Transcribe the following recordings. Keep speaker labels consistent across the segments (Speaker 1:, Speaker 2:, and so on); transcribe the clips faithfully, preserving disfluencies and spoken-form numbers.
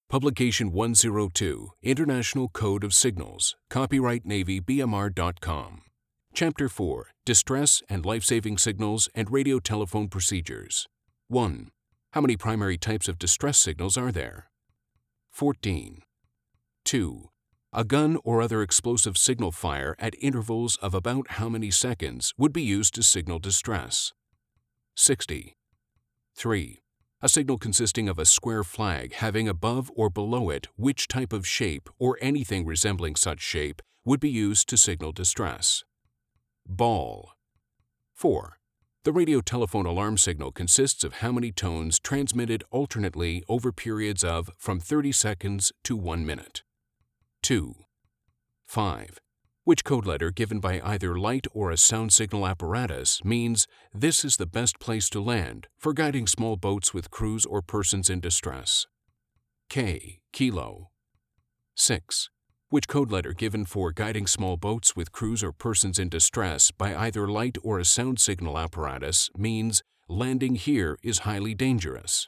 Speaker 1: Publication one oh two, International Code of Signals, copyright Navy B M R dot com. Chapter four, Distress and Life-Saving Signals and Radio Telephone Procedures. one. How many primary types of distress signals are there? fourteen. two. A gun or other explosive signal fire at intervals of about how many seconds would be used to signal distress? sixty. three. A signal consisting of a square flag having above or below it which type of shape or anything resembling such shape would be used to signal distress? Ball. four. The radio telephone alarm signal consists of how many tones transmitted alternately over periods of from thirty seconds to one minute? two. five. Which code letter given by either light or a sound signal apparatus means this is the best place to land for guiding small boats with crews or persons in distress? K. Kilo. six. Which code letter given for guiding small boats with crews or persons in distress by either light or a sound signal apparatus means landing here is highly dangerous?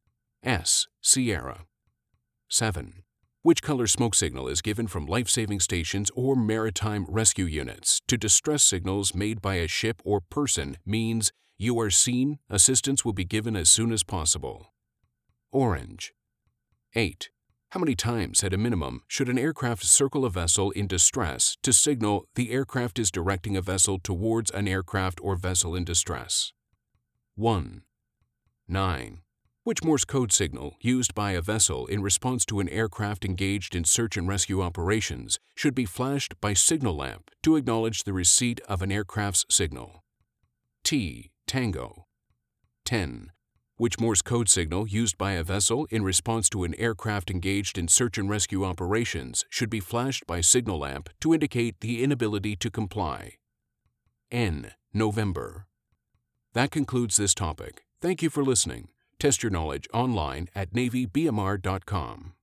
Speaker 1: S. Sierra. seven. Which color smoke signal is given from life-saving stations or maritime rescue units to distress signals made by a ship or person means you are seen, assistance will be given as soon as possible? Orange. eight. How many times at a minimum should an aircraft circle a vessel in distress to signal the aircraft is directing a vessel towards an aircraft or vessel in distress? one. nine. Which Morse code signal used by a vessel in response to an aircraft engaged in search and rescue operations should be flashed by signal lamp to acknowledge the receipt of an aircraft's signal? T. Tango. ten. Which Morse code signal used by a vessel in response to an aircraft engaged in search and rescue operations should be flashed by signal lamp to indicate the inability to comply? N. November. That concludes this topic. Thank you for listening. Test your knowledge online at Navy B M R dot com.